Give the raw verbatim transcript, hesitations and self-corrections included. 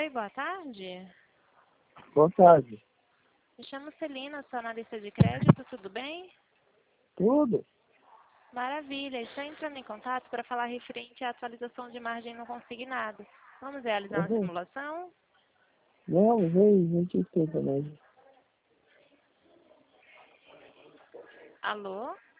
Oi, boa tarde. Boa tarde. Me chamo Celina, sou analista de crédito, tudo bem? Tudo? Maravilha, estou entrando em contato para falar referente à atualização de margem no consignado. Vamos realizar uma Uhum. simulação? Não, vem, vem te esquenta mesmo. Alô?